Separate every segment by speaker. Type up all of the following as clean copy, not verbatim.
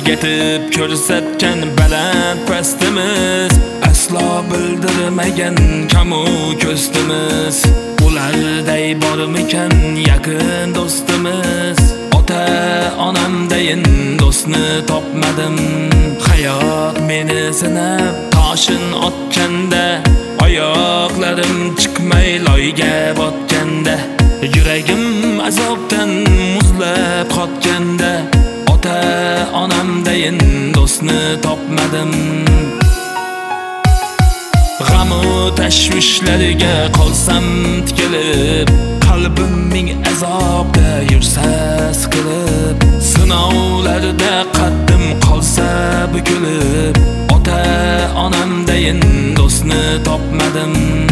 Speaker 1: yetib ko'rsatgan baland pastimiz, aslo bildirmagan kamu ko'stimiz. Ularday bormikan yaqin do'stimiz, ota onamdayin do'stni topmadim. Hayot meni sinab toshin otganda, oyoqlarim chiqmay loyga botganda, yuragim azobdan muzlab qotganda, ota onamdayin do'stni topmadim. G'amu tashvishlariga qolsam tikilib, qalbim ming azobda yursa siqilib, sinovlarda qaddim qolsa bukilib, ota onamdayin do'stni topmadim.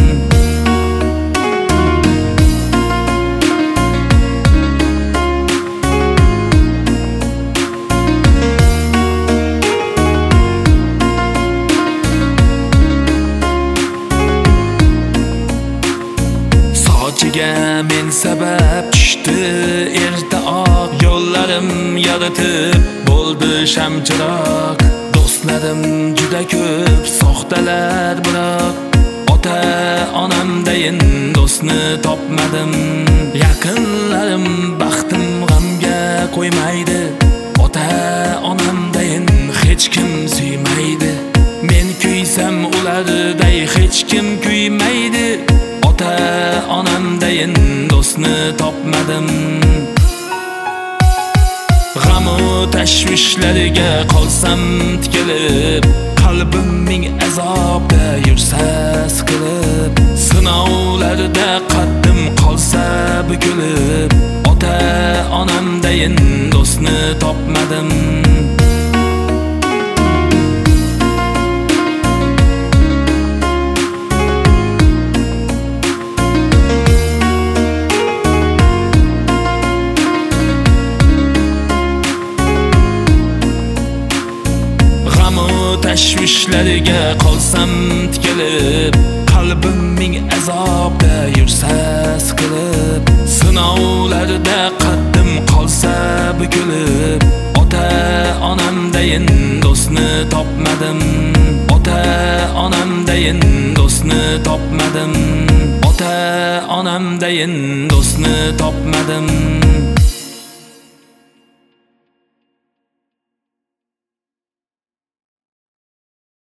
Speaker 1: Sochiga men sabab tushdi erta oq, yo'llarim yaratib bo'ldi shamchiroq. Do'stlarim juda ko'p, soxtalar biroq, ota onamdayin do'stni topmadim. Yaqinlarim baxtim g'amga qo'ymaydi, ota onamdayin hech kim suymaydi. Men kuysam ularday hech kim kuymaydi, ota onamdayin do'stni topmadim. G'amu tashvishlariga qolsam tikilib, qalbim ming azobda yursa siqilib, sinovlarda qaddim qolsa bukilib, ota onamdayin do'stni topmadim. Tashvishlariga qolsam tikilib, qalbim ming azobda yursa siqilib, sinovlarda qaddim qolsa bukilib, ota onamdayin do'stni topmadim. Ota onamdayin do'stni topmadim. Ota onamdayin do'stni topmadim.